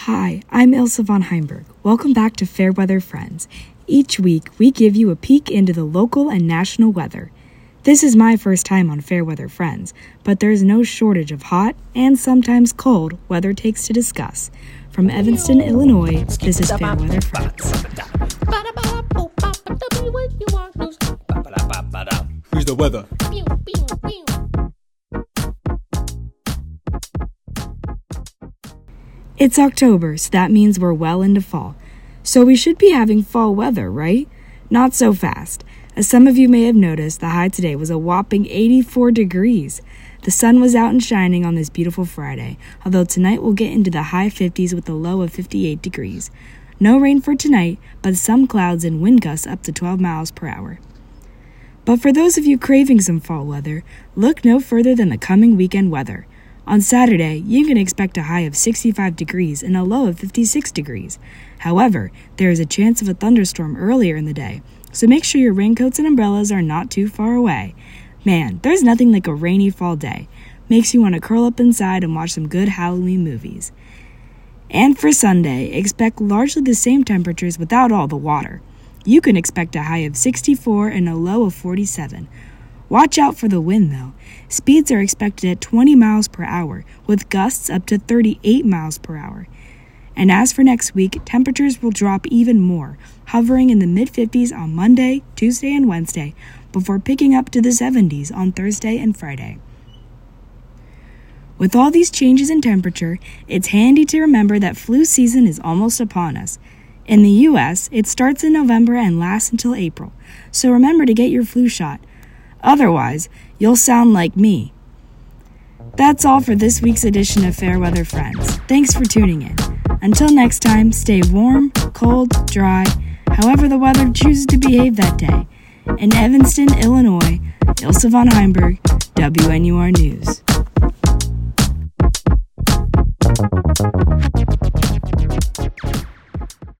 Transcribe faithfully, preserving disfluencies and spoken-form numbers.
Hi, I'm Ilse von Heimberg. Welcome back to Fairweather Friends. Each week, we give you a peek into the local and national weather. This is my first time on Fairweather Friends, but there's no shortage of hot and sometimes cold weather takes to discuss. From Evanston, Illinois, this is Fairweather Friends. Here's the weather. It's October, so that means we're well into fall. So we should be having fall weather, right? Not so fast. As some of you may have noticed, the high today was a whopping eighty-four degrees. The sun was out and shining on this beautiful Friday, although tonight we'll get into the high fifties with a low of fifty-eight degrees. No rain for tonight, but some clouds and wind gusts up to twelve miles per hour. But for those of you craving some fall weather, look no further than the coming weekend weather. On Saturday, you can expect a high of sixty-five degrees and a low of fifty-six degrees. However, there is a chance of a thunderstorm earlier in the day, so make sure your raincoats and umbrellas are not too far away. Man, there's nothing like a rainy fall day. Makes you want to curl up inside and watch some good Halloween movies. And for Sunday, expect largely the same temperatures without all the water. You can expect a high of sixty-four and a low of forty-seven. Watch out for the wind, though. Speeds are expected at twenty miles per hour, with gusts up to thirty-eight miles per hour. And as for next week, temperatures will drop even more, hovering in the mid-fifties on Monday, Tuesday, and Wednesday, before picking up to the seventies on Thursday and Friday. With all these changes in temperature, it's handy to remember that flu season is almost upon us. In the U S, it starts in November and lasts until April, so remember to get your flu shot. Otherwise, you'll sound like me. That's all for this week's edition of Fairweather Friends. Thanks for tuning in. Until next time, stay warm, cold, dry, however the weather chooses to behave that day. In Evanston, Illinois, Ilse von Heimberg, W N U R News.